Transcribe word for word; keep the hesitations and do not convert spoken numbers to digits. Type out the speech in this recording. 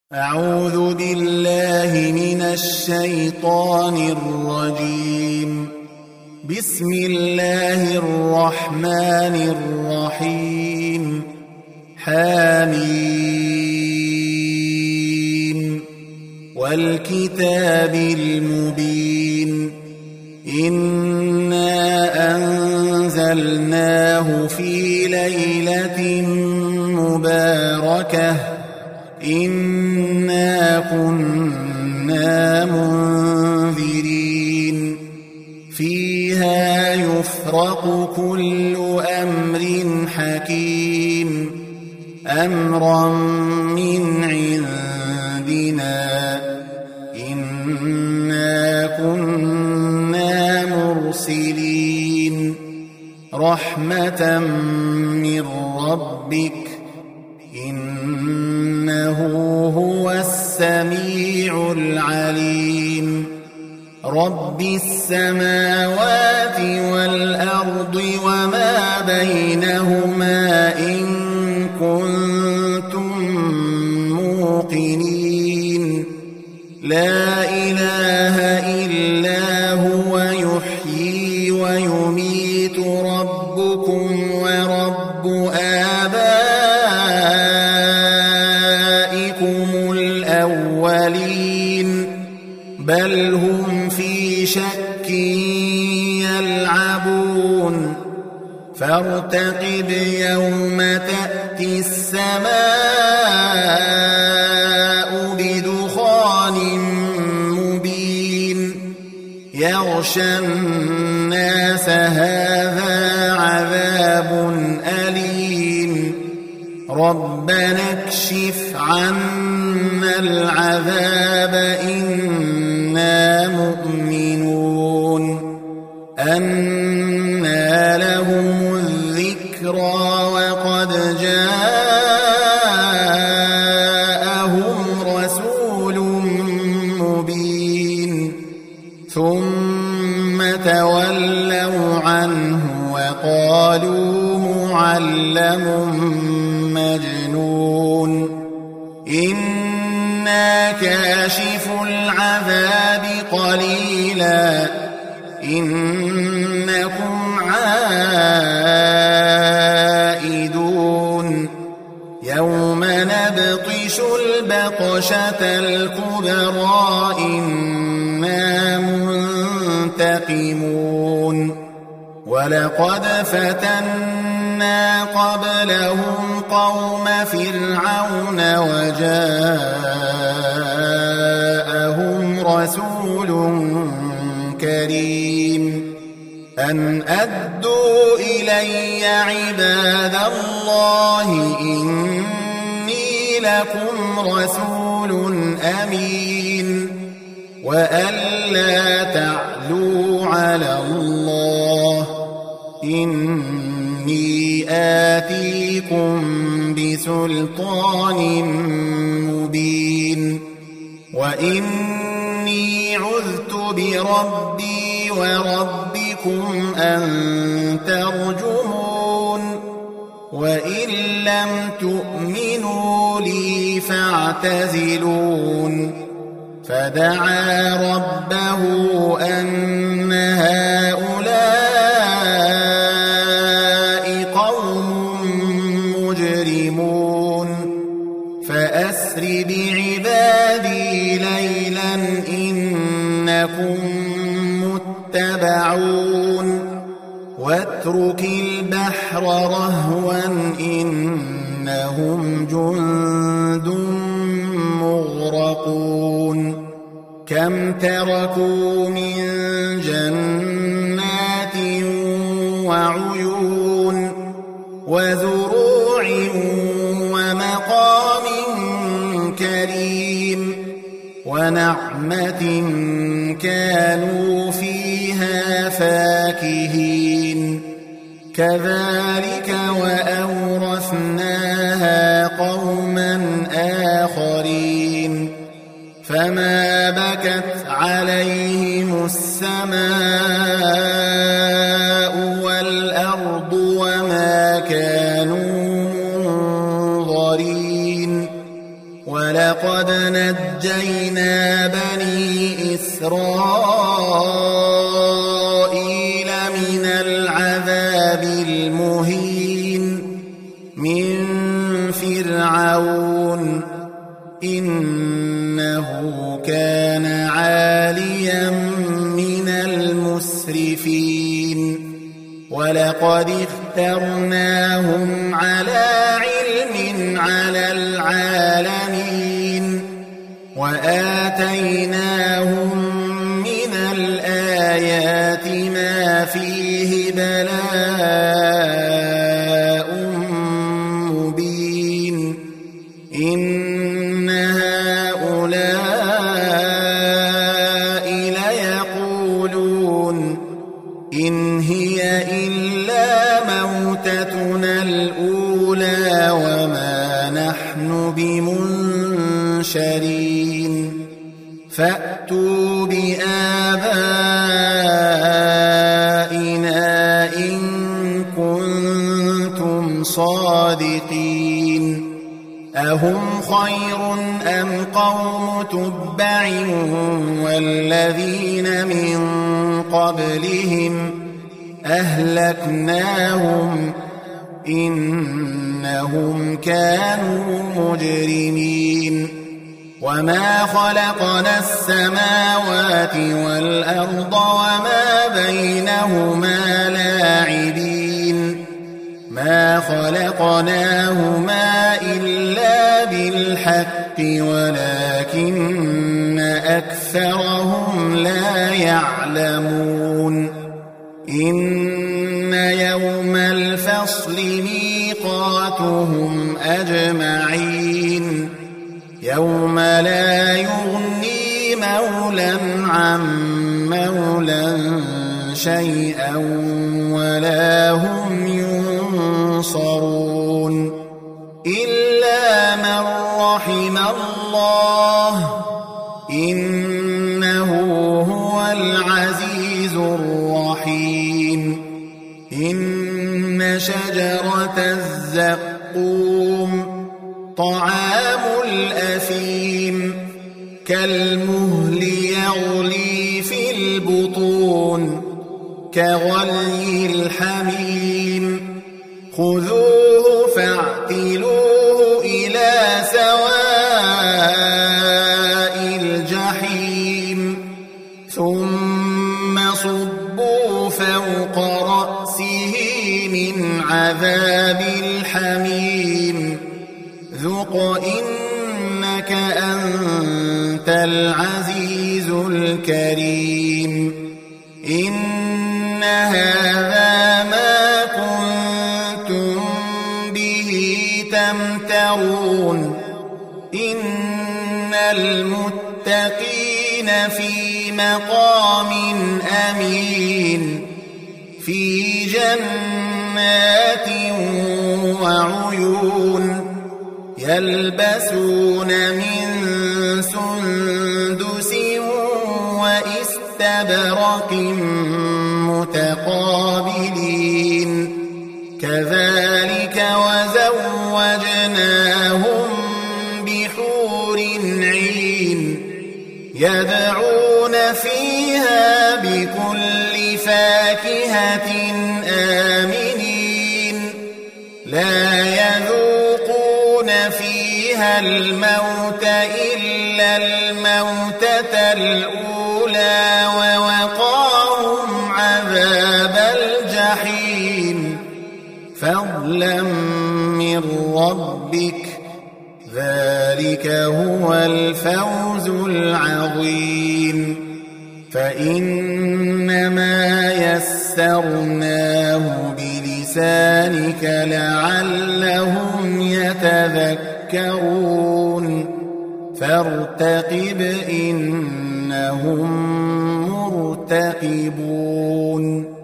أعوذ بالله من الشيطان الرجيم. بسم الله الرحمن الرحيم. حميم والكتاب المبين. إنا أنزلناه في ليلة مباركة إنا كنا منذرين فيها يفرق كل أمر حكيم أمرا من عندنا إنا كنا مرسلين رحمة من ربك إنه هو السميع العليم. رب السماوات والأرض وما بينهما إن كنتم موقنين لا إله إلا هو يحيي ويميت ربكم ورب آبائكم الأولين بل هم في شك يلعبون فارتقب يوم تأتي السماء بدخان مبين يغشى الناس هذا عذاب أليم ربنا اكشف عنا العذاب إنا مؤمنون أنى لهم الذكرى وقد جاءهم رسول مبين ثم تولوا عنه وقالوا معلم مجنون إنا كاشف العذاب قليلا إنكم عائدون يوم نبطش البطشة الكبرى إنا منتقمون ولقد فتنا قبلهم قوم فرعون وجاءهم رسول كريم أن أدوا إلي عباد الله إني لكم رسول أمين وأن لا تعلوا على الله إني آتيكم بسلطان مبين وإني عذت بربي وربكم أن ترجمون وإن لم تؤمنوا لي فاعتزلون فدعا ربه أن هؤلاء قوم مجرمون فأسر بعبادي ليلا إنكم متبعون واترك البحر رهوا إنهم جند مغرقون كم تركوا من جنات وعيون وزروع ومقام كريم ونعمة كانوا فيها فاكهين كذلك وأورثناها قوما آخرين فما بكت عليهم السماء والأرض وما كانوا منظرين ولقد ولقد نجينا بني إسرائيل من العذاب المهين من فرعون إنه كان عاليا من المسرفين ولقد اخترناهم على علم على العالمين وآتيناهم من الآيات ما فيه بلاء مبين إن هؤلاء ليقولون إن هي إلا موتتنا الأولى وما نحن بمنشرين فأتوا بآبائنا إن كنتم صادقين أهم خير أم قوم تبع والذين من قبلهم أهلكناهم إنهم كانوا مجرمين وما خلقنا السماوات والأرض وما بينهما لاعبين ما خلقناهما إلا بالحق ولكن أكثرهم لا يعلمون إن يوم الفصل ميقاتهم أجمعين يوم لا يغني مولى عن مولى شيئا ولا هم ينصرون إلا من رحم الله إنه هو العزيز الرحيم إن شجرة الزقوم طعام الأثيم كالمهل يغلي في البطون كغلي الحميم خذوه فاعتلوه إلى سواء الجحيم ثم صبوا فوق رأسه من عذاب الحميم ذق إنك أنت العزيز الكريم إن هذا ما كنتم به تمترون إن المتقين في مقام أمين في جنات وعيون يلبسون من سندس وإستبرق متقابلين كذلك وزوجناهم بحور عين يدعون فيها بكل فاكهة آمنين لا يذوقون فيها الموت إلا الموتة الأولى ووقاهم عذاب الجحيم فضلا من ربك ذلك هو الفوز العظيم فإنما يسرناه بلسانك لعلهم يتذكرون فارتقب إنهم مرتقبون